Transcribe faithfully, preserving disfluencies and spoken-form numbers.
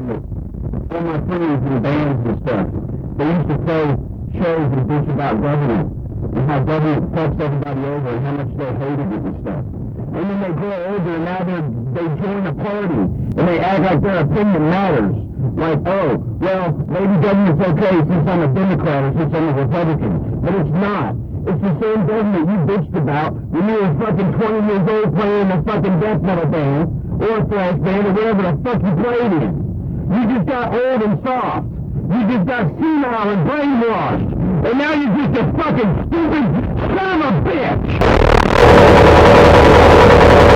all my friends in bands and stuff, they used to play shows and bitch about government and how government fucks everybody over and how much they hated it and stuff. And then they grow older and now they they join a party and they act like their opinion matters. Like, oh, well, maybe government's okay since I'm a Democrat or since I'm a Republican. But it's not. It's the same government you bitched about when you were fucking twenty years old playing in a fucking death metal band or a thrash band or whatever the fuck you played in. You just got old and soft. You just got senile and brainwashed. And now you're just a fucking stupid son of a bitch.